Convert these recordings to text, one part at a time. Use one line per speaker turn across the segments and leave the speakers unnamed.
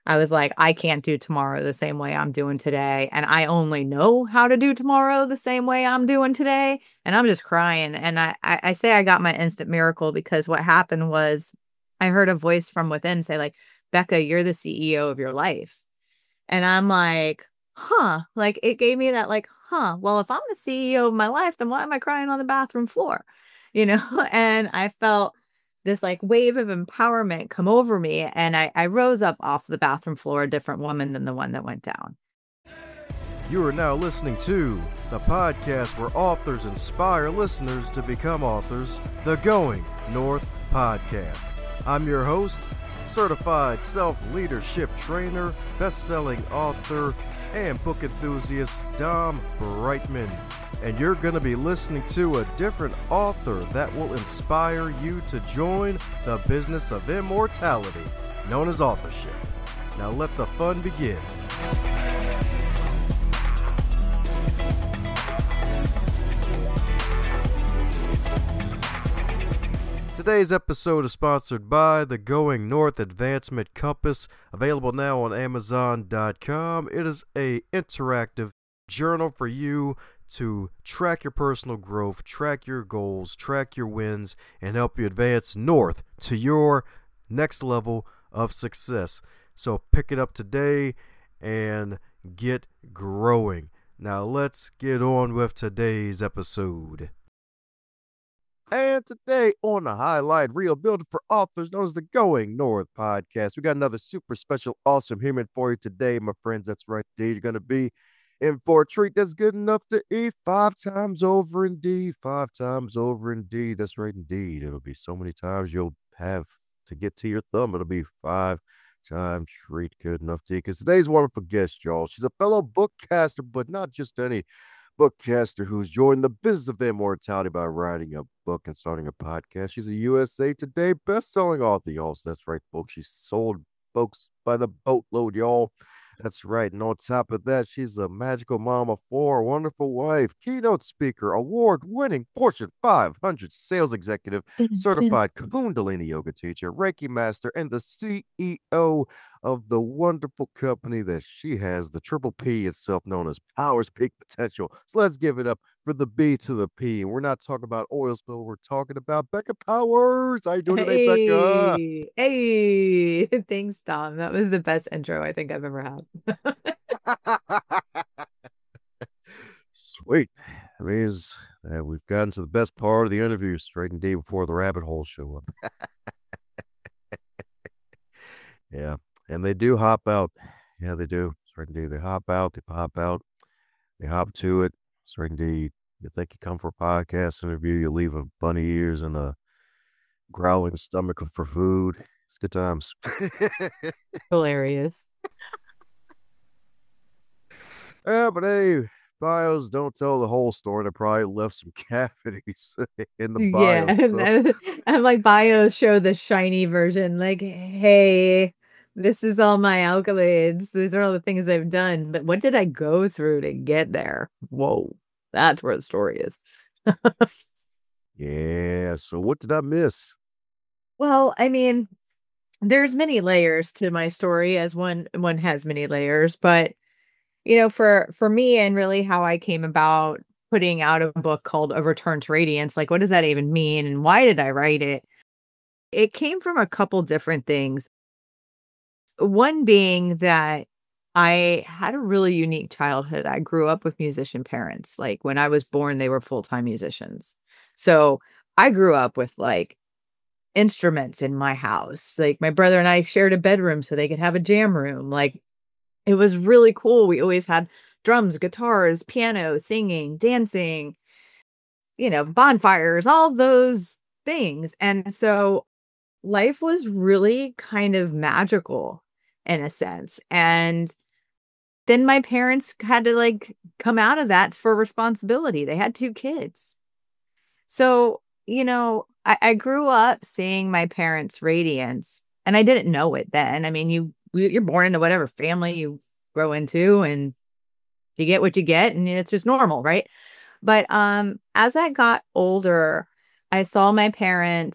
I was like, I can't do tomorrow the same way I'm doing today. And I only know how to do tomorrow the same way I'm doing today. And I'm just crying. And I say I got my instant miracle because what happened was I heard a voice from within say, like, Becca, you're the CEO of your life. And I'm like, huh, like it gave me that, like, huh, well, if I'm the CEO of my life, then why am I crying on the bathroom floor? You know, and I felt this like wave of empowerment come over me. And I rose up off the bathroom floor, a different woman than the one that went down.
You are now listening to the podcast where authors inspire listeners to become authors, the Going North Podcast. I'm your host, certified self-leadership trainer, best-selling author, and book enthusiast Dom Brightman. And you're going to be listening to a different author that will inspire you to join the business of immortality, known as authorship. Now let the fun begin. Today's episode is sponsored by the Going North Advancement Compass, available now on Amazon.com. It is an interactive journal for you to track your personal growth, track your goals, track your wins, and help you advance north to your next level of success. So pick it up today and get growing. Now let's get on with today's episode. And today on the Highlight Reel, building for authors known as the Going North Podcast, we got another super special, awesome human for you today, my friends. That's right, today you're going to be in for a treat that's good enough to eat 5 times over indeed. 5 times over indeed. That's right, indeed. It'll be so many times you'll have to get to your thumb. It'll be 5-time treat good enough to eat. Because today's wonderful guest, y'all. She's a fellow bookcaster, but not just any bookcaster who's joined the business of immortality by writing a book and starting a podcast. She's a USA Today best-selling author, y'all. So that's right, folks. She's sold books by the boatload, y'all. That's right. And on top of that, she's a magical mom of 4, wonderful wife, keynote speaker, award-winning Fortune 500 sales executive, certified Kundalini yoga teacher, Reiki master, and the CEO of the wonderful company that she has, the Triple P itself, known as Powers Peak Potential. So let's give it up for the B to the P. And we're not talking about oil spill. We're talking about Becca Powers. How you doing today, Becca?
Hey, thanks, Tom. That was the best intro I think I've ever had.
Sweet. That means that we've gotten to the best part of the interview, straight indeed, before the rabbit holes show up. Yeah. And they do hop out. Yeah, they do. Straight indeed. They hop out, they pop out, they hop to it. Straight indeed. You think you come for a podcast interview, you leave a bunny ears and a growling stomach for food. It's good times.
Hilarious.
Yeah, but hey, bios don't tell the whole story. They probably left some cavities in the
Yeah.
bios. So.
I'm like, bios show the shiny version. Like, hey, this is all my accolades. These are all the things I've done. But what did I go through to get there? Whoa, that's where the story is.
Yeah. So what did I miss?
Well, I mean, there's many layers to my story, as one has many layers, but for me and really how I came about putting out a book called A Return to Radiance, like what does that even mean and why did I write it? It came from a couple different things. One being that I had a really unique childhood. I grew up with musician parents. Like when I was born, they were full-time musicians. So I grew up with like instruments in my house. Like my brother and I shared a bedroom so they could have a jam room. Like it was really cool. We always had drums, guitars, piano, singing, dancing, bonfires, all those things. And so life was really kind of magical in a sense. And then my parents had to like come out of that for responsibility. They had 2 kids. So, I grew up seeing my parents' radiance and I didn't know it then. I mean, you're born into whatever family you grow into and you get what you get and it's just normal, right? But as I got older, I saw my parents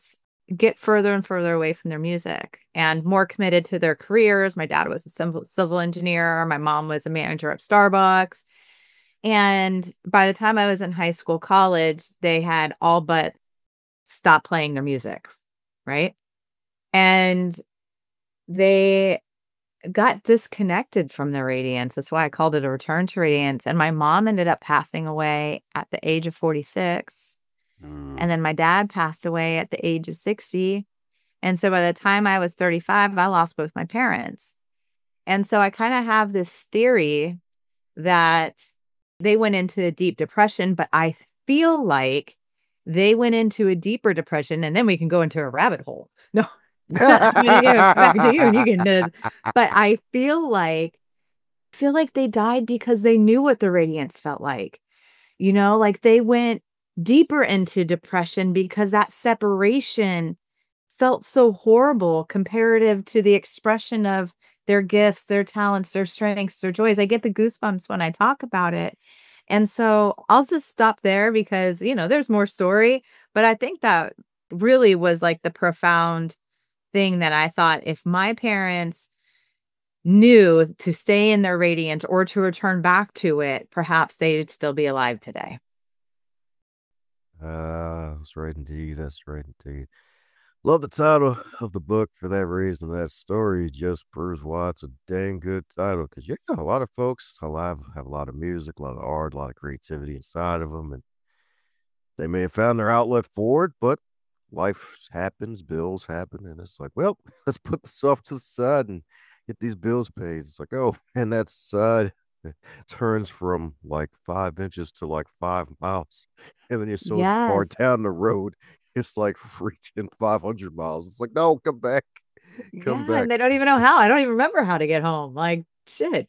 get further and further away from their music and more committed to their careers. My dad was a civil engineer. My mom was a manager at Starbucks. And by the time I was in high school, college, they had all but stopped playing their music, right? And they got disconnected from the radiance. That's why I called it a return to radiance. And my mom ended up passing away at the age of 46.
Mm.
And then my dad passed away at the age of 60. And so by the time I was 35, I lost both my parents. And so I kind of have this theory that they went into a deep depression, but I feel like they went into a deeper depression, and then we can go into a rabbit hole. No, I'm gonna give it back to you, and you can. But I feel like they died because they knew what the radiance felt like. Like they went deeper into depression because that separation felt so horrible comparative to the expression of their gifts, their talents, their strengths, their joys. I get the goosebumps when I talk about it. And so I'll just stop there because, there's more story, but I think that really was like the profound thing that I thought if my parents knew to stay in their radiance or to return back to it, perhaps they'd still be alive today.
That's right indeed. That's right indeed. Love the title of the book for that reason. That story just proves why it's a dang good title. Because a lot of folks alive have a lot of music, a lot of art, a lot of creativity inside of them, and they may have found their outlet for it, but life happens, bills happen, and it's like, well, let's put this off to the side and get these bills paid. It's like, oh, and that side turns from like 5 inches to like 5 miles, and then you're so far
Yes.
down the road, it's like freaking 500 miles. It's like, no, come back, come
Yeah.
back.
And they don't even know how. I don't even remember how to get home. Like, shit.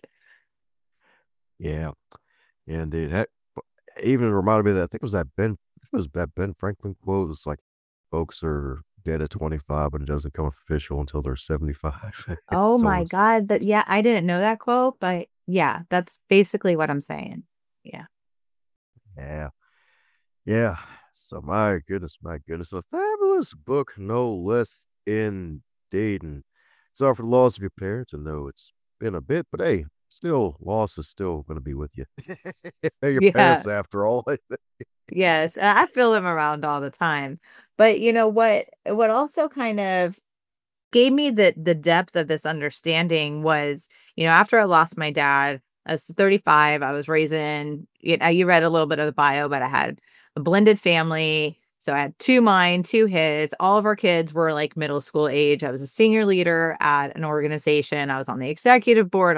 Yeah, yeah, indeed. That even reminded me of that. I think it was that Ben. I think it was that Ben Franklin quote. It's like, folks are dead at 25, but it doesn't come official until they're 75.
Oh
So
my
it's
God. Yeah, I didn't know that quote, but yeah, that's basically what I'm saying. Yeah.
yeah, yeah. So my goodness, a fabulous book, no less indeed. And sorry for the loss of your parents. I know it's been a bit, but hey, still, loss is still going to be with you. They're your
Yeah.
parents after all.
Yes. I feel them around all the time. But you know what also kind of gave me the depth of this understanding was, after I lost my dad, I was 35. I was raising, you read a little bit of the bio, but I had a blended family. So I had two mine, two his. All of our kids were like middle school age. I was a senior leader at an organization. I was on the executive board.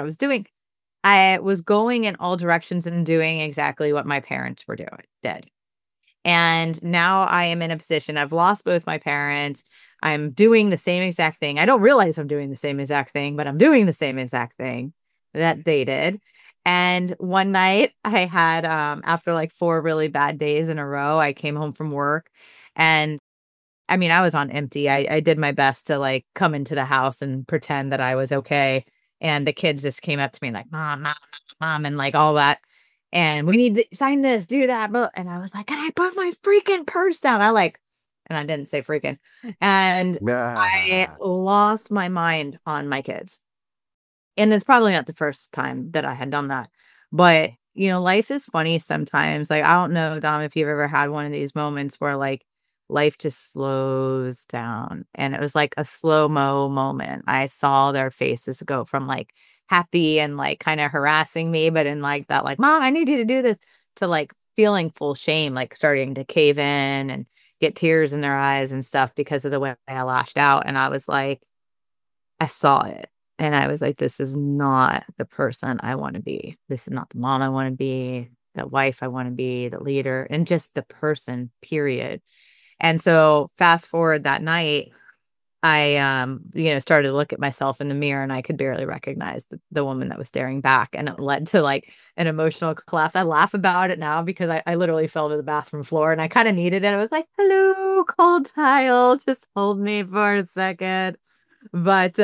I was going in all directions and doing exactly what my parents were doing, did. And now I am in a position, I've lost both my parents. I'm doing the same exact thing. I don't realize I'm doing the same exact thing, but I'm doing the same exact thing that they did. And one night I had, after like 4 really bad days in a row, I came home from work and I mean, I was on empty. I did my best to like come into the house and pretend that I was okay. And the kids just came up to me like, mom, and like all that. And we need to sign this, do that. And I was like, can I put my freaking purse down? And I didn't say freaking. And I
Ah,
lost my mind on my kids. And it's probably not the first time that I had done that. But, life is funny sometimes. Like, I don't know, Dom, if you've ever had one of these moments where like life just slows down. And it was like a slow-mo moment. I saw their faces go from like happy and like kind of harassing me, but in like that, like, Mom, I need you to do this, to like feeling full shame, like starting to cave in and get tears in their eyes and stuff because of the way I lashed out. And I was like, I saw it and I was like, this is not the person I want to be. This is not the mom I want to be, the wife I want to be, the leader, and just the person, period. And so fast forward that night, I started to look at myself in the mirror and I could barely recognize the woman that was staring back. And it led to like an emotional collapse. I laugh about it now because I literally fell to the bathroom floor and I kind of needed it. I was like, hello, cold tile, just hold me for a second. But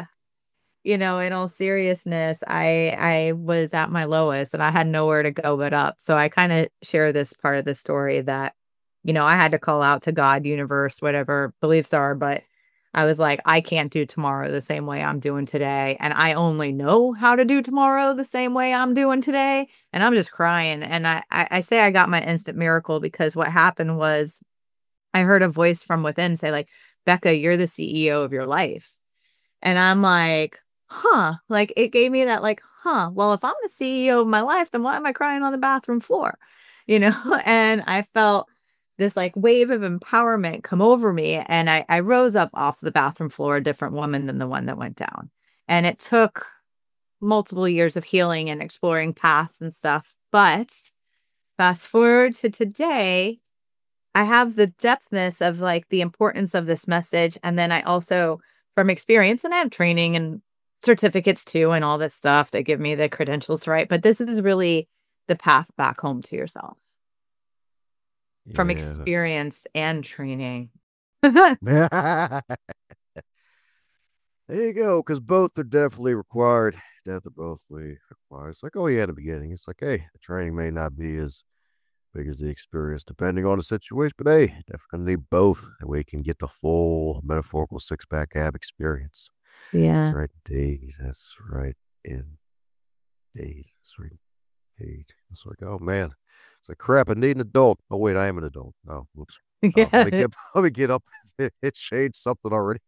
in all seriousness, I was at my lowest and I had nowhere to go but up. So I kind of share this part of the story that, I had to call out to God, universe, whatever beliefs are, but I was like, I can't do tomorrow the same way I'm doing today. And I only know how to do tomorrow the same way I'm doing today. And I'm just crying. And I say I got my instant miracle because what happened was I heard a voice from within say, like, Becca, you're the CEO of your life. And I'm like, huh, like it gave me that, like, huh, well, if I'm the CEO of my life, then why am I crying on the bathroom floor? And I felt this like wave of empowerment come over me. And I rose up off the bathroom floor, a different woman than the one that went down. And it took multiple years of healing and exploring paths and stuff. But fast forward to today, I have the depthness of like the importance of this message. And then I also, from experience, and I have training and certificates too, and all this stuff that give me the credentials to write. But this is really the path back home to yourself from
Yeah.
experience and training.
There you go, because both are definitely required. Definitely required. It's like, oh yeah, in the beginning, it's like, hey, the training may not be as big as the experience, depending on the situation, but hey, definitely gonna need both. That way you can get the full metaphorical six-pack ab experience. That's
Yeah.
right, indeed. That's right, indeed. That's right, indeed. It's like, oh man, it's like crap. I need an adult. Oh wait, I am an adult. Oh, whoops. Oh, let me
Yeah.
get let me get up. It changed something already.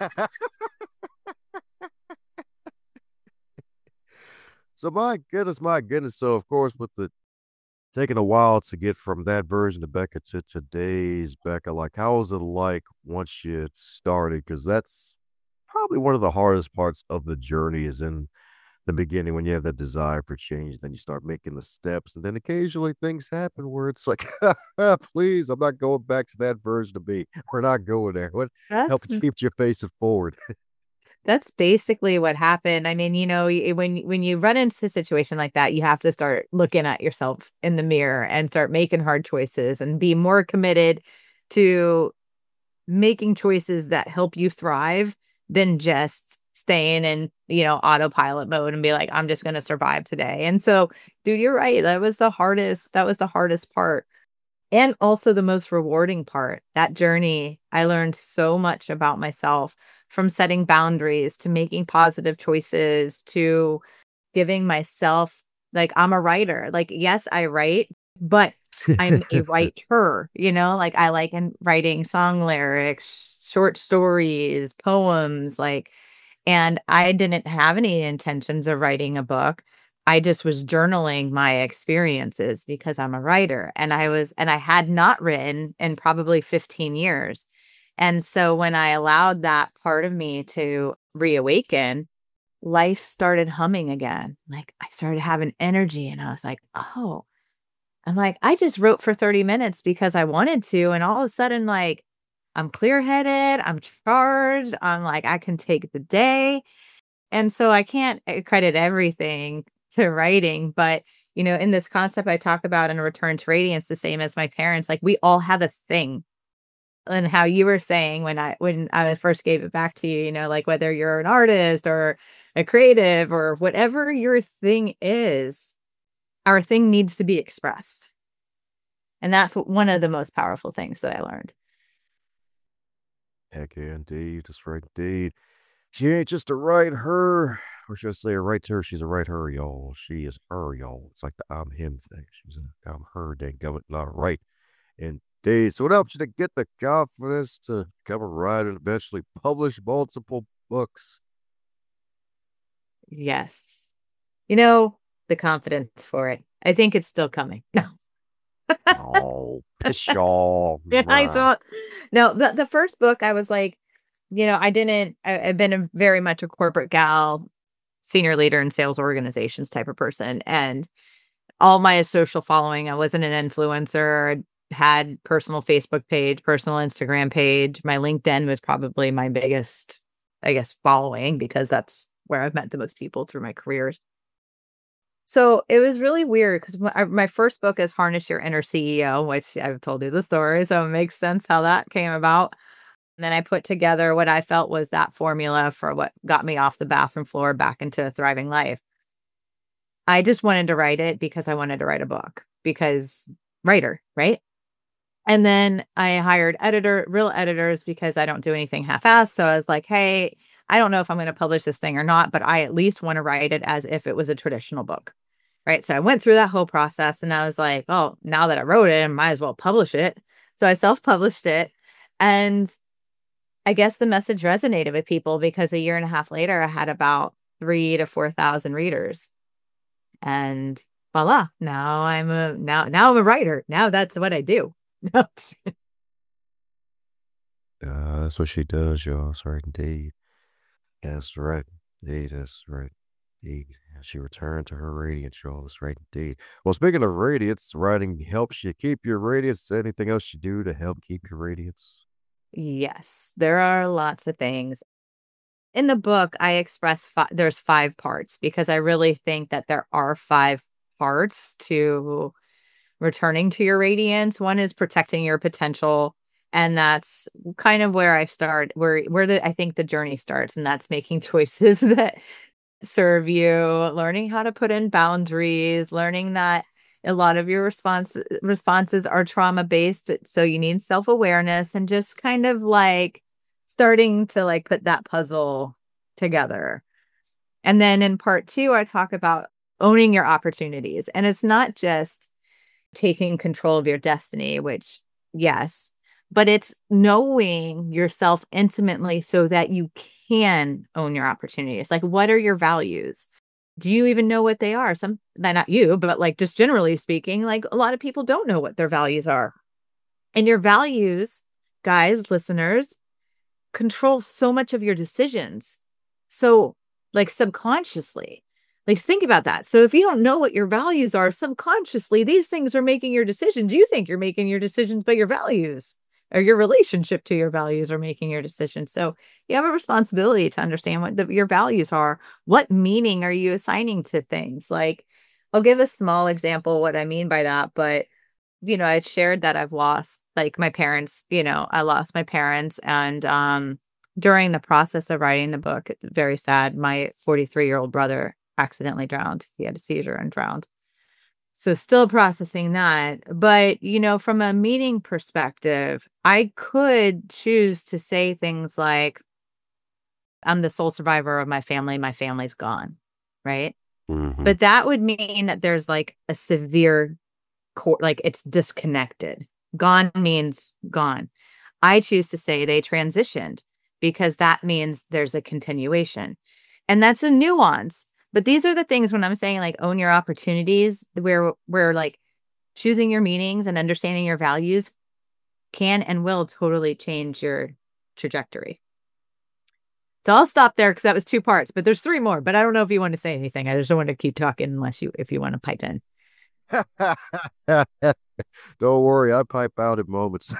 So my goodness. So of course, with the taking a while to get from that version of Becca to today's Becca, like how was it like once you started? Because that's probably one of the hardest parts of the journey is in the beginning when you have that desire for change. Then you start making the steps, and then occasionally things happen where it's like, please, I'm not going back to that version of me. We're not going there. What help
That's
keep you facing forward?
That's basically what happened. I mean, when you run into a situation like that, you have to start looking at yourself in the mirror and start making hard choices and be more committed to making choices that help you thrive than just staying in, autopilot mode and be like, I'm just going to survive today. And so, dude, you're right. That was the hardest part. And also the most rewarding part. That journey, I learned so much about myself, from setting boundaries to making positive choices to giving myself, like, I'm a writer. Like, yes, I write, but I'm a writer, like I like in writing song lyrics, short stories, poems, like, and I didn't have any intentions of writing a book. I just was journaling my experiences because I'm a writer, and I had not written in probably 15 years. And so when I allowed that part of me to reawaken, life started humming again. Like, I started having energy, and I was like, "Oh," I'm like, "I just wrote for 30 minutes because I wanted to, and all of a sudden, like, I'm clear-headed, I'm charged, I'm like, I can take the day." And so I can't credit everything to writing, but, in this concept I talk about in Return to Radiance, the same as my parents, like, we all have a thing. And how you were saying when I first gave it back to you, like, whether you're an artist or a creative or whatever your thing is, our thing needs to be expressed. And that's one of the most powerful things that I learned.
Heck yeah, indeed. That's right, indeed. She ain't just a right her, or should I say a right her? She's a right her, y'all. She is her, y'all. It's like the I'm him thing. She's a I'm her, dang gummit, not right. Indeed. So what helps you to get the confidence to become a writer and eventually publish multiple books?
Yes. The confidence for it. I think it's still coming. No.
Oh, pshaw.
Yeah, I saw. No, the first book, I was like, I've been very much a corporate gal, senior leader in sales organizations type of person. And all my social following, I wasn't an influencer. I had personal Facebook page, personal Instagram page. My LinkedIn was probably my biggest, I guess, following, because that's where I've met the most people through my careers. So it was really weird because my first book is Harness Your Inner CEO, which I've told you the story. So it makes sense how that came about. And then I put together what I felt was that formula for what got me off the bathroom floor back into a thriving life. I just wanted to write it because I wanted to write a book, because writer, right? And then I hired real editors, because I don't do anything half-assed. So I was like, hey, I don't know if I'm going to publish this thing or not, but I at least want to write it as if it was a traditional book. Right. So I went through that whole process, and I was like, oh, now that I wrote it, I might as well publish it. So I self-published it. And I guess the message resonated with people, because a year and a half later, I had about 3,000 to 4,000 readers. And voila, now I'm a writer. Now that's what I do.
That's what she does, y'all. That's right, indeed. That's right, indeed. That's right, indeed. She returned to her radiance, y'all. That's right, indeed. Well, speaking of radiance, writing helps you keep your radiance. Anything else you do to help keep your radiance?
Yes, there are lots of things. In the book, I express there's 5 parts, because I really think that there are 5 parts to returning to your radiance. One is protecting your potential. And that's kind of where I start, I think the journey starts. And that's making choices that serve you, learning how to put in boundaries, learning that a lot of your responses are trauma based. So you need self-awareness, and just kind of like starting to like put that puzzle together. And then in part 2, I talk about owning your opportunities. And it's not just taking control of your destiny, which, yes, but it's knowing yourself intimately so that you can own your opportunities. Like, what are your values? Do you even know what they are? Not you, but like just generally speaking, like a lot of people don't know what their values are. And your values, guys, listeners, control so much of your decisions. So, like, subconsciously, like, think about that. So if you don't know what your values are, subconsciously, these things are making your decisions. You think you're making your decisions, but your values or your relationship to your values are making your decisions. So you have a responsibility to understand what your values are. What meaning are you assigning to things? Like, I'll give a small example what I mean by that, but I shared that I've lost like my parents, I lost my parents. And during the process of writing the book, it's very sad. My 43-year-old brother accidentally drowned. He had a seizure and drowned. So still processing that. But, from a meaning perspective, I could choose to say things like, I'm the sole survivor of my family. My family's gone. Right.
Mm-hmm.
But that would mean that there's like a severe like it's disconnected. Gone means gone. I choose to say they transitioned, because that means there's a continuation. And that's a nuance. But these are the things when I'm saying like own your opportunities, where like choosing your meanings and understanding your values can and will totally change your trajectory. So I'll stop there, because that was 2 parts, but there's 3 more. But I don't know if you want to say anything. I just don't want to keep talking if you want to pipe in.
Don't worry, I pipe out at moments.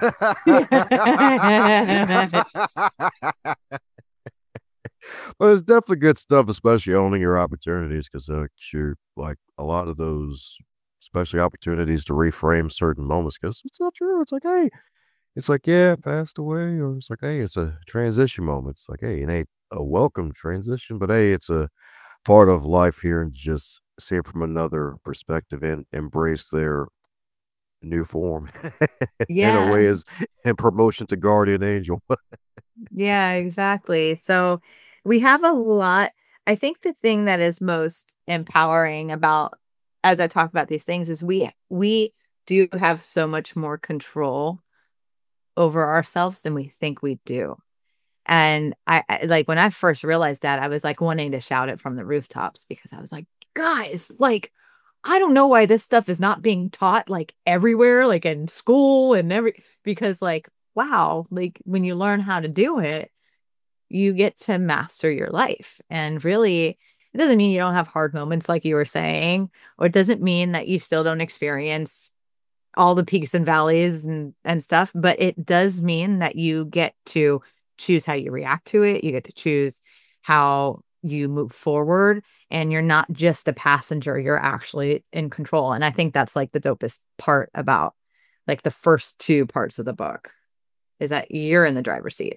But it's definitely good stuff, especially owning your opportunities, because you're like a lot of those, especially opportunities to reframe certain moments. Because it's not true. It's like, hey, it's like, yeah, passed away, or it's like, hey, it's a transition moment. It's like, hey, it ain't a welcome transition, but hey, it's a part of life here, and just see it from another perspective and embrace their new form in a
Yeah.
way as in promotion to guardian angel.
Yeah, exactly. So we have a lot. I think the thing that is most empowering about, as I talk about these things, is we do have so much more control over ourselves than we think we do. And like when I first realized that, I was like wanting to shout it from the rooftops, because I was like, guys, like, I don't know why this stuff is not being taught like everywhere, like in school and because like, wow, like when you learn how to do it, you get to master your life. And really, it doesn't mean you don't have hard moments, like you were saying, or it doesn't mean that you still don't experience all the peaks and valleys and stuff, but it does mean that you get to choose how you react to it. You get to choose how you move forward, and you're not just a passenger, you're actually in control. And I think that's like the dopest part about like the first 2 parts of the book, is that you're in the driver's seat.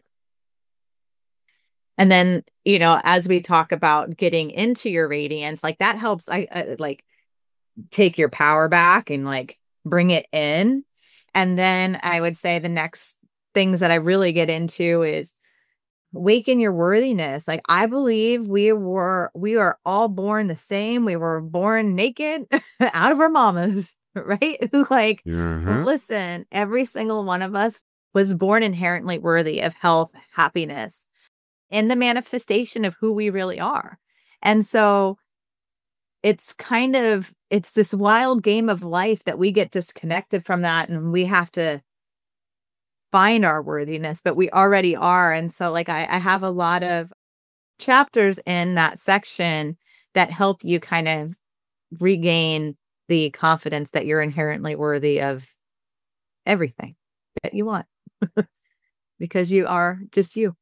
And then, as we talk about getting into your radiance, like that helps, I like take your power back and like bring it in. And then I would say the next things that I really get into is awaken your worthiness. Like, I believe we are all born the same. We were born naked out of our mamas, right? Like,
Mm-hmm.
listen, every single one of us was born inherently worthy of health, happiness, and the manifestation of who we really are. And so it's this wild game of life that we get disconnected from that, and we have to find our worthiness, but we already are. And so, like, I have a lot of chapters in that section that help you kind of regain the confidence that you're inherently worthy of everything that you want because you are just you.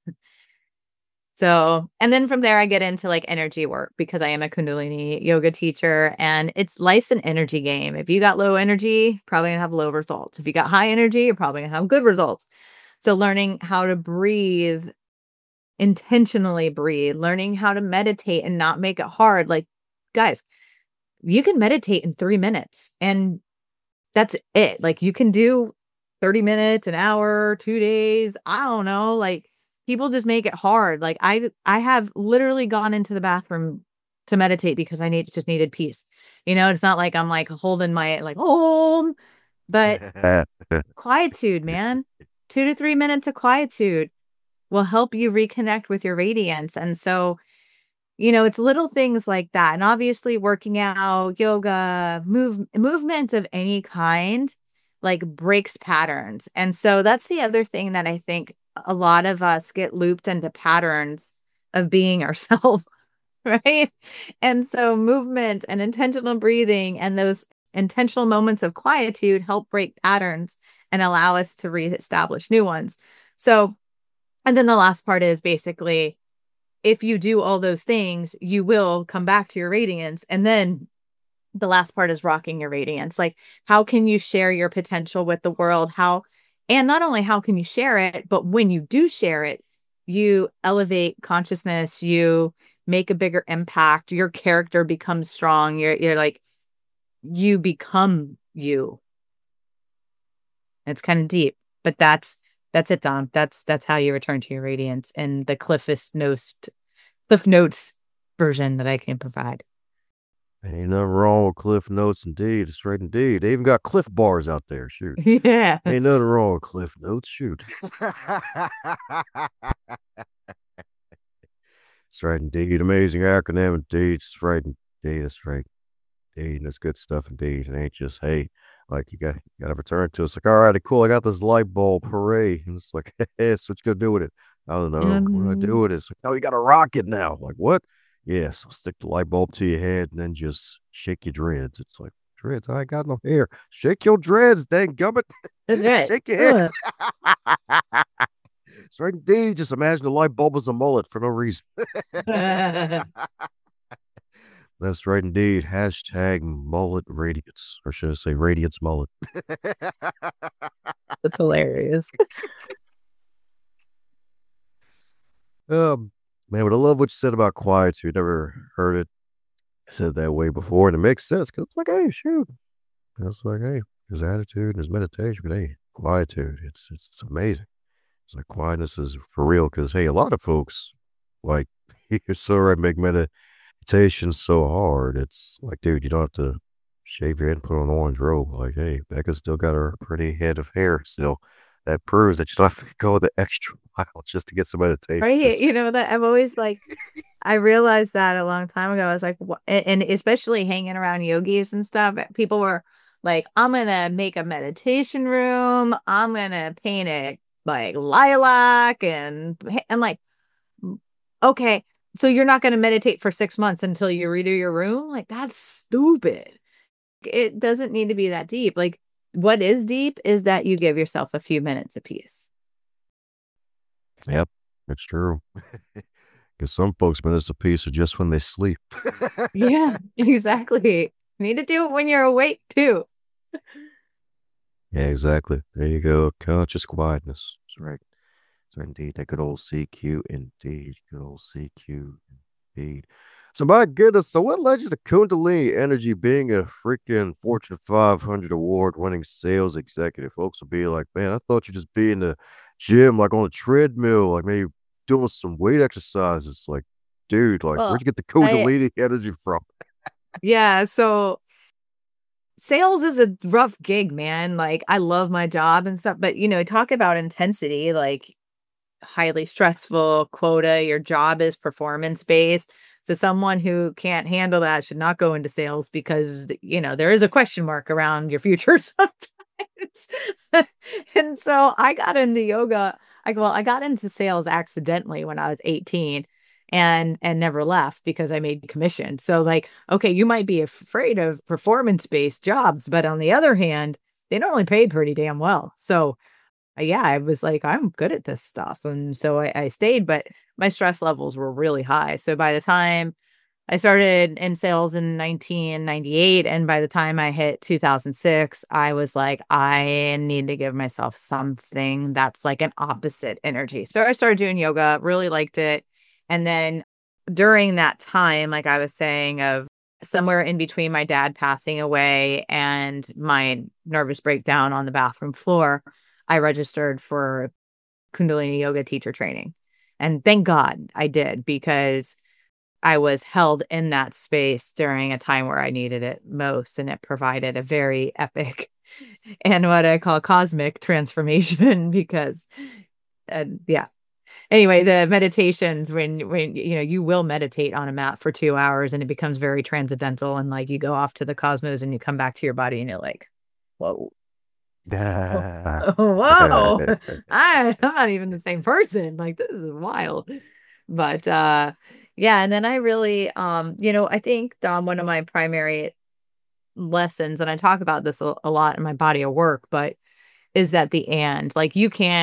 So, and then from there, I get into like energy work because I am a Kundalini yoga teacher, and it's life's an energy game. If you got low energy, probably gonna have low results. If you got high energy, you're probably gonna have good results. So, learning how to breathe, intentionally breathe, learning how to meditate and not make it hard. Like, guys, you can meditate in 3 minutes and that's it. Like, you can do 30 minutes, an hour, 2 days. I don't know. Like, people just make it hard. Like, I have literally gone into the bathroom to meditate because just needed peace. It's not like I'm like holding my like, oh, but quietude, man. 2 to 3 minutes of quietude will help you reconnect with your radiance. And so, it's little things like that. And obviously working out, yoga, movement of any kind, like, breaks patterns. And so that's the other thing that I think a lot of us get looped into patterns of being ourselves, right? And so movement and intentional breathing and those intentional moments of quietude help break patterns and allow us to reestablish new ones. So, and then the last part is basically, if you do all those things, you will come back to your radiance. And then the last part is rocking your radiance. Like, how can you share your potential with the world? And not only how can you share it, but when you do share it, you elevate consciousness, you make a bigger impact, your character becomes strong. You're like, you become you. It's kind of deep, but that's it, Dom. That's how you return to your radiance in the Cliff Notes version that I can provide.
Ain't nothing wrong with Cliff Notes, indeed. It's right, indeed. They even got Cliff Bars out there. Shoot.
Yeah.
Ain't nothing wrong with Cliff Notes. Shoot. It's right, indeed. Amazing acronym, indeed. It's right, indeed. It's right, indeed. And it's good stuff, indeed. It ain't just, hey, like, you got to return to it. It's like, all right, cool. I got this light bulb. Hooray. And it's like, hey, so what you going to do with it? I don't know. What do I do with it? It's like, oh, you got a rocket now. Like, what? Yeah, so stick the light bulb to your head and then just shake your dreads. It's like, dreads, I ain't got no hair. Shake your dreads, dang gummit.
That's right.
Shake your head. It's right, indeed. Just imagine the light bulb as a mullet for no reason. That's right, indeed. Hashtag mullet radiance. Or should I say radiance mullet?
That's hilarious.
Man, but I love what you said about quietude. Never heard it said that way before, and it makes sense because it's like, hey, shoot. It's like, hey, there's attitude, there's meditation, but hey, quietude. It's amazing. It's like quietness is for real because hey, a lot of folks like you're so right, make meditation so hard. It's like, dude, you don't have to shave your head and put on an orange robe. Like, hey, Becca's still got her pretty head of hair still. That proves that you don't have to go the extra mile just to get some meditation.
Right. That I've always like, I realized that a long time ago. I was like, and especially hanging around yogis and stuff, people were like, I'm going to make a meditation room. I'm going to paint it like lilac. And I'm like, okay, so you're not going to meditate for 6 months until you redo your room? Like, that's stupid. It doesn't need to be that deep. Like, what is deep is that you give yourself a few minutes of peace.
Yep, it's true. Because some folks minutes of peace are just when they sleep.
Yeah, exactly. You need to do it when you're awake too.
Yeah, exactly. There you go. Conscious quietness. That's right. So indeed, that good old CQ, indeed. Good old CQ, indeed. So my goodness, so what led you to Kundalini Energy being a freaking Fortune 500 award-winning sales executive? Folks will be like, man, I thought you'd just be in the gym, like on a treadmill, like maybe doing some weight exercises. Like, dude, like
Well,
where'd you get the
I
Kundalini energy from?
yeah, so sales is a rough gig, man. Like I love my job and stuff, but talk about intensity, like highly stressful quota, your job is performance based. So someone who can't handle that should not go into sales because there is a question mark around your future sometimes. And so I got into yoga. I got into sales accidentally when I was 18 and never left because I made commission. So like, okay, you might be afraid of performance-based jobs, but on the other hand, they normally pay pretty damn well. So yeah, I was like, I'm good at this stuff. And so I stayed, but my stress levels were really high. So by the time I started in sales in 1998, and by the time I hit 2006, I was like, I need to give myself something that's like an opposite energy. So I started doing yoga, really liked it. And then during that time, like I was saying, of somewhere in between my dad passing away and my nervous breakdown on the bathroom floor, I registered for Kundalini yoga teacher training. And thank God I did because I was held in that space during a time where I needed it most. And it provided a very epic and what I call cosmic transformation because, yeah. Anyway, the meditations when you will meditate on a mat for 2 hours and it becomes very transcendental and like you go off to the cosmos and you come back to your body and you're like, whoa. Oh, whoa. I'm not even the same person. Like this is wild. But yeah, and then I really I think Dom, one of my primary lessons, and I talk about this a lot in my body of work, but is that the and like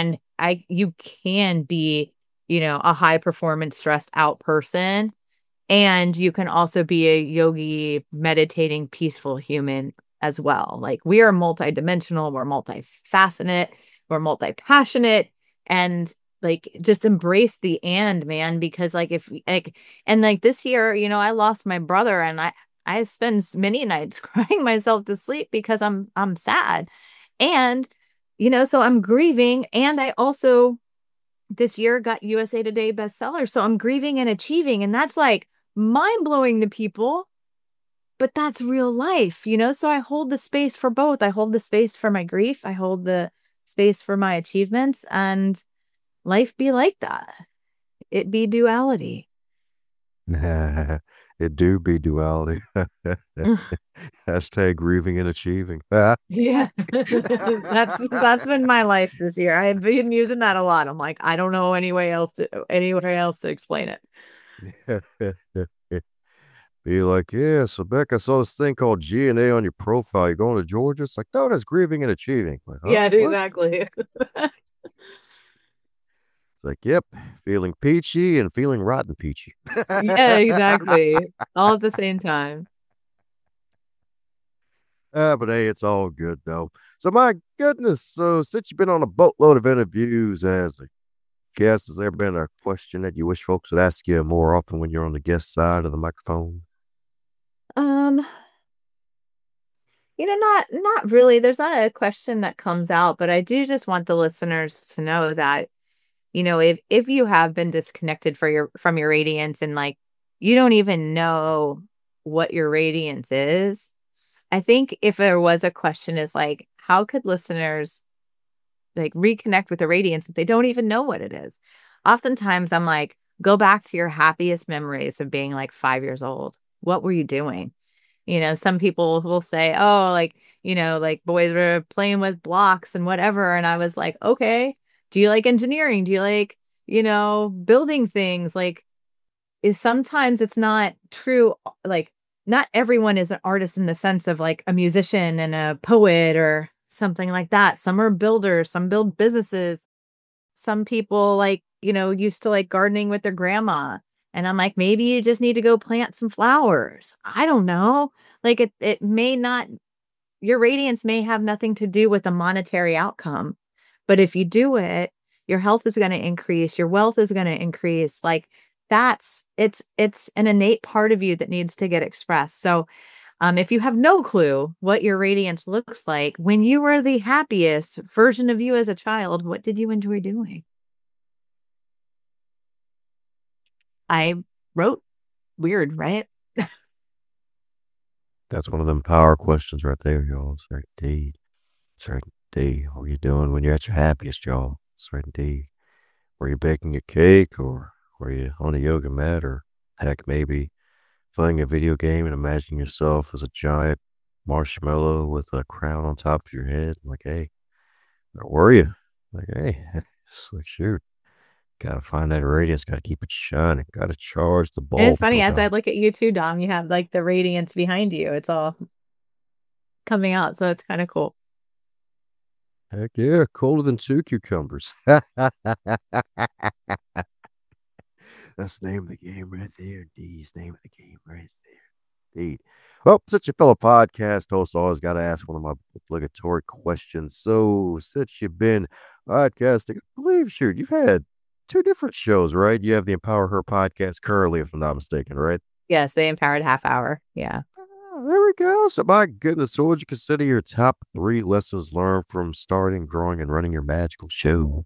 you can be, a high performance stressed out person and you can also be a yogi, meditating, peaceful human as well. Like we are multidimensional, we're multifaceted, we're multi-passionate, and like just embrace the and man, because like if like and like this year, I lost my brother and I spend many nights crying myself to sleep because I'm sad. And so I'm grieving and I also this year got USA Today bestseller. So I'm grieving and achieving. And that's like mind blowing to people, but that's real life. So I hold the space for both. I hold the space for my grief, I hold the space for my achievements, and life be like that. It be duality.
It do be duality. Hashtag grieving and achieving.
Yeah. That's been my life this year. I've been using that a lot. I'm like, I don't know anywhere else to explain it.
Be like, yeah, so Beck, I saw this thing called G&A on your profile. You going to Georgia? It's like, no, that's grieving and achieving. Like, huh?
Yeah,
What?
exactly.
It's like, yep, feeling peachy and feeling rotten peachy.
Yeah, exactly. All at the same time.
But hey, it's all good though. So my goodness, so since you've been on a boatload of interviews as a guest, has there been a question that you wish folks would ask you more often when you're on the guest side of the microphone?
Um, not really. There's not a question that comes out, but I do just want the listeners to know that, if you have been disconnected from your radiance and like you don't even know what your radiance is, I think if there was a question is like, how could listeners like reconnect with the radiance if they don't even know what it is? Oftentimes I'm like, go back to your happiest memories of being like 5 years old. What were you doing? Some people will say, oh, like, like boys were playing with blocks and whatever. And I was like, okay, do you like engineering? Do you like, building things? Like, is sometimes it's not true. Like, not everyone is an artist in the sense of like a musician and a poet or something like that. Some are builders, some build businesses. Some people like, used to like gardening with their grandma. And I'm like, maybe you just need to go plant some flowers. I don't know. Like it may not, your radiance may have nothing to do with a monetary outcome. But if you do it, your health is going to increase, your wealth is going to increase. Like it's an innate part of you that needs to get expressed. So, if you have no clue what your radiance looks like, when you were the happiest version of you as a child, what did you enjoy doing? I wrote weird, right?
That's one of them power questions right there, y'all. It's right indeed. It's right indeed. What are you doing when you're at your happiest, y'all? It's right indeed. Were you baking a cake, or were you on a yoga mat, or heck, maybe playing a video game and imagine yourself as a giant marshmallow with a crown on top of your head? Like, hey, where were you? Like, hey, it's like, shoot, gotta find that radiance, gotta keep it shining, gotta charge the
And it's
bulbs,
funny
no
as I
doubt.
look at you too, Dom, you have like the radiance behind you. It's all coming out, so it's kind of cool.
Heck yeah, colder than two cucumbers. That's the name of the game right there. D's name of the game right there. Indeed. Well, since your fellow podcast host, always got to ask one of my obligatory questions. So, since you've been podcasting, I believe, shoot, you've had two different shows, right? You have the Empower Her podcast currently, if I'm not mistaken, right?
Yes, the empowered half hour. Yeah.
Oh, there we go. So, my goodness, so what would you consider your top three lessons learned from starting, growing, and running your magical show?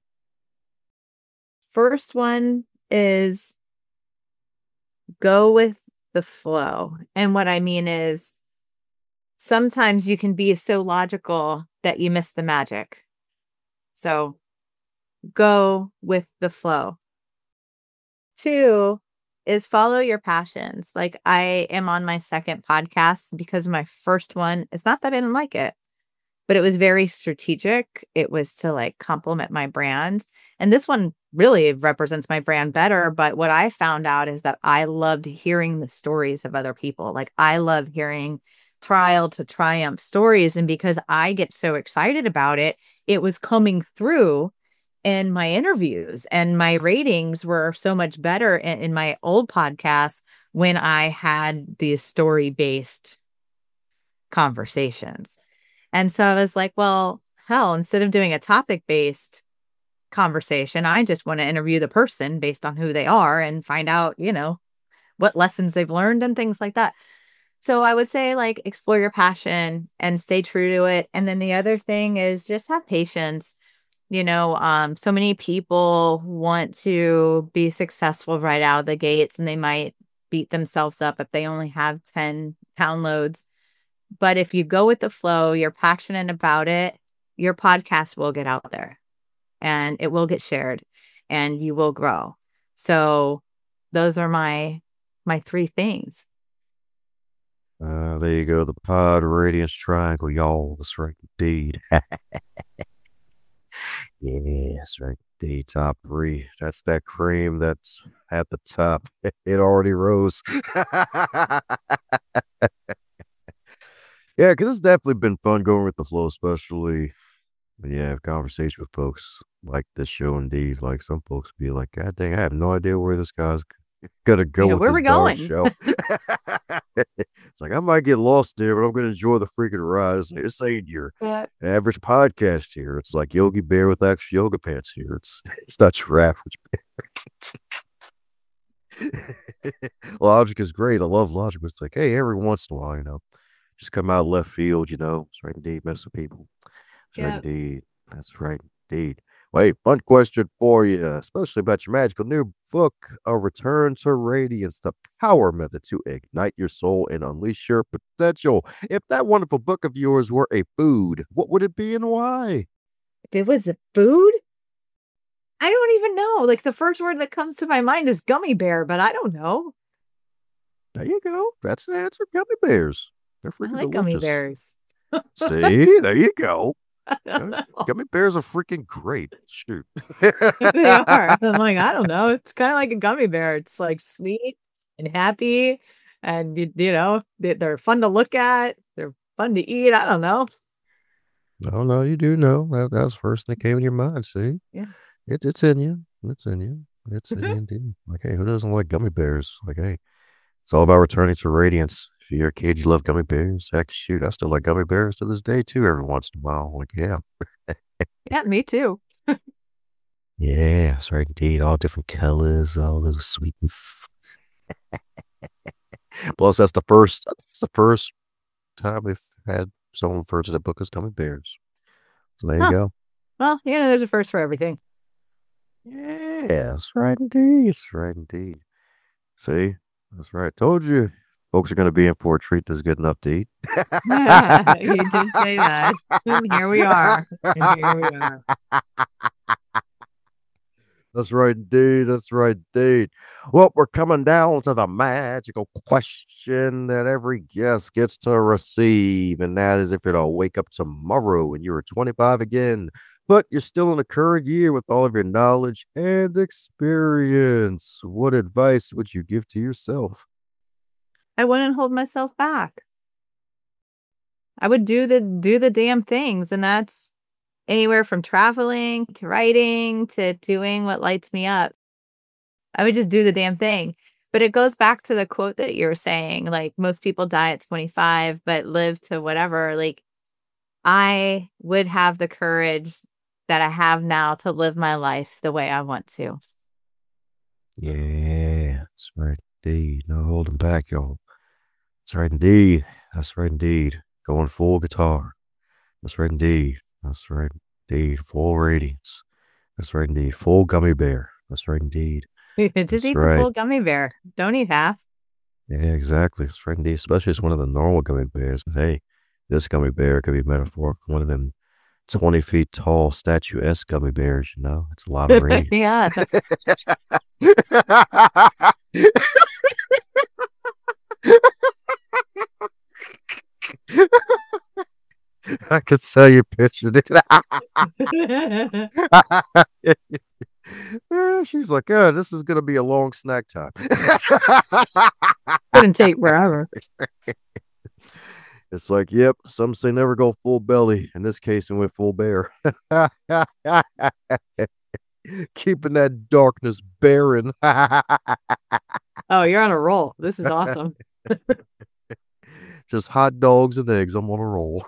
First one is go with the flow. And what I mean is sometimes you can be so logical that you miss the magic. So go with the flow. Two is follow your passions. Like I am on my second podcast because my first one, it's not that I didn't like it, but it was very strategic. It was to like complement my brand. And this one really represents my brand better. But what I found out is that I loved hearing the stories of other people. Like I love hearing trial to triumph stories. And because I get so excited about it, it was coming through in my interviews, and my ratings were so much better in my old podcast when I had these story based conversations. And so I was like, well, hell, instead of doing a topic based conversation, I just want to interview the person based on who they are and find out, what lessons they've learned and things like that. So I would say, like, explore your passion and stay true to it. And then the other thing is just have patience. So many people want to be successful right out of the gates, and they might beat themselves up if they only have 10 downloads. But if you go with the flow, you're passionate about it, your podcast will get out there and it will get shared and you will grow. So those are my three things.
There you go, the Pod Radiance Triangle, y'all. That's right, indeed. Yes, right. The top three. That's that cream that's at the top. It already rose. Yeah, because it's definitely been fun going with the flow, especially when you have conversation with folks like this show. Indeed, like some folks be like, "God dang, I have no idea where this guy's gonna go
Yeah,
with
where
this
we
darn
going?
show." It's like I might get lost there, but I'm gonna enjoy the freaking ride. It's like, this ain't your
Yeah.
average podcast here. It's like Yogi Bear with actual yoga pants here. It's not your average bear. Logic is great. I love Logic, but it's like, hey, every once in a while, just come out of left field, It's right indeed, mess with people. That's right
Yeah.
indeed. That's right indeed. Wait, fun question for you, especially about your magical new book, A Return to Radiance, the power method to ignite your soul and unleash your potential. If that wonderful book of yours were a food, what would it be and why?
If it was a food, I don't even know. Like the first word that comes to my mind is gummy bear, but I don't know.
There you go. That's the answer. Gummy bears. They're
I
freaking
like gummy
delicious.
bears.
See, there you go.
I don't know.
Gummy bears are freaking great. Shoot.
They are. I'm like, I don't know. It's kind of like a gummy bear. It's like sweet and happy, and they're fun to look at. They're fun to eat. I don't know.
No, no, you do know. That's the first thing that came in your mind. See,
Yeah.
it's in you. It's in you. It's in you indeed. Like, hey, who doesn't like gummy bears? Like, hey, it's all about returning to radiance. If you're a kid, you love gummy bears. Heck, shoot, I still like gummy bears to this day too. Every once in a while, like, yeah.
Yeah, me too.
Yeah, that's right indeed. All different colors, all those sweet. Plus, it's the first time we've had someone refer to the book as gummy bears. So there you
Huh.
go.
Well, there's a first for everything.
Yeah, that's right indeed. That's right indeed. See, that's right. Told you, folks are going to be in for a treat that's good enough to eat.
You did say that. And here we are. And here we are.
That's right, indeed. That's right, indeed. Well, we're coming down to the magical question that every guest gets to receive, and that is if you're to wake up tomorrow and you're 25 again, but you're still in the current year with all of your knowledge and experience, what advice would you give to yourself?
I wouldn't hold myself back. I would do the damn things, and that's anywhere from traveling to writing to doing what lights me up. I would just do the damn thing. But it goes back to the quote that you were saying, like most people die at 25 but live to whatever. Like I would have the courage that I have now to live my life the way I want to.
Yeah, that's right, indeed. No holding back, y'all. That's right, indeed. That's right, indeed. Going full guitar. That's right, indeed. That's right, indeed. Full radiance. That's right, indeed. Full gummy bear. That's right, indeed.
Just
That's
eat the
right.
full gummy bear. Don't eat half.
Yeah, exactly. That's right, indeed. Especially it's one of the normal gummy bears. But hey, this gummy bear could be metaphorical. One of them 20 feet tall, statuesque gummy bears, you know? It's a lot of radiance.
Yeah.
I could sell you pictures. She's like, oh, this is going to be a long snack time.
Couldn't take forever.
It's like, yep, some say never go full belly. In this case, it went full bear. Keeping that darkness barren.
Oh, you're on a roll. This is awesome.
Just hot dogs and eggs. I'm on a roll.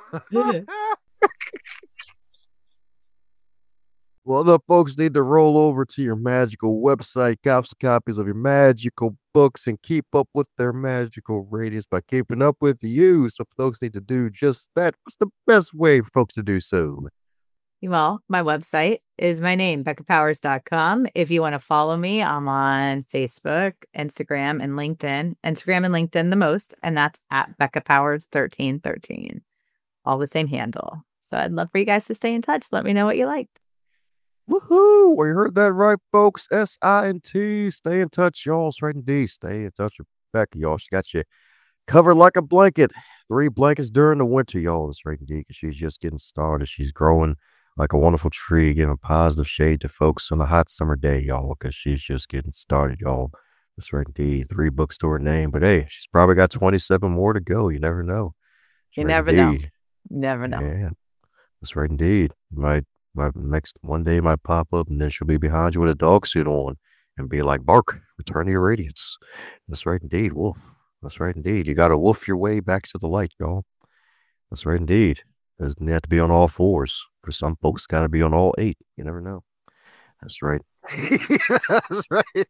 Well, the folks need to roll over to your magical website, cop some copies of your magical books, and keep up with their magical radiance by keeping up with you. So, folks need to do just that. What's the best way for folks to do so?
Well, my website is my name, BeccaPowers.com. If you want to follow me, I'm on Facebook, Instagram, and LinkedIn. Instagram and LinkedIn the most, and that's at BeccaPowers1313. All the same handle. So I'd love for you guys to stay in touch. Let me know what you like.
Woohoo! We heard that right, folks. SINT. Stay in touch, y'all. Straight and D. Stay in touch with Becca, y'all. She got you covered like a blanket. 3 blankets during the winter, y'all. That's right, indeed, because she's just getting started. She's growing like a wonderful tree, giving positive shade to folks on a hot summer day, y'all, because she's just getting started, y'all. That's right, indeed. 3 books to her name. But hey, she's probably got 27 more to go. You never know. That's
You
right,
never know.
indeed.
Never know.
Yeah, that's right, indeed. My next one day might pop up, and then she'll be behind you with a dog suit on and be like, Bark, return to your radiance. That's right, indeed. Wolf. That's right, indeed. You got to wolf your way back to the light, y'all. That's right, indeed. Doesn't have to be on all 4s. For some folks, got to be on all 8. You never know. That's right. That's right.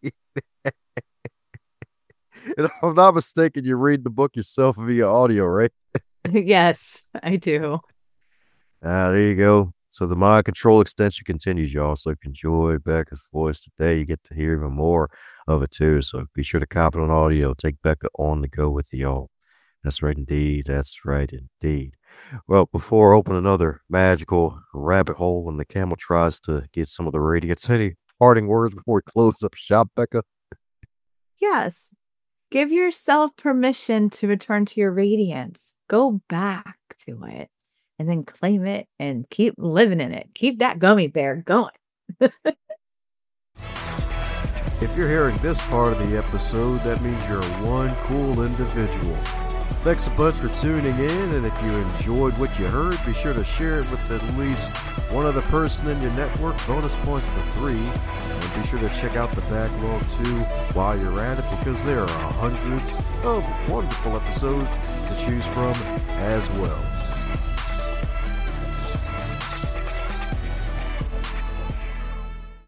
And if I'm not mistaken, you read the book yourself via audio, right?
Yes, I do.
There you go. So the mind control extension continues, y'all. So if you enjoyed Becca's voice today, you get to hear even more of it too. So be sure to copy it on audio. Take Becca on the go with y'all. That's right, indeed. That's right, indeed. Well, before I open another magical rabbit hole and the camel tries to get some of the radiance, any parting words before we close up shop, Becca?
Yes. Give yourself permission to return to your radiance. Go back to it and then claim it and keep living in it. Keep that gummy bear going.
If you're hearing this part of the episode, that means you're one cool individual. Thanks a bunch for tuning in, and if you enjoyed what you heard, be sure to share it with at least one other person in your network. Bonus points for 3. And be sure to check out the backlog too while you're at it, because there are hundreds of wonderful episodes to choose from as well.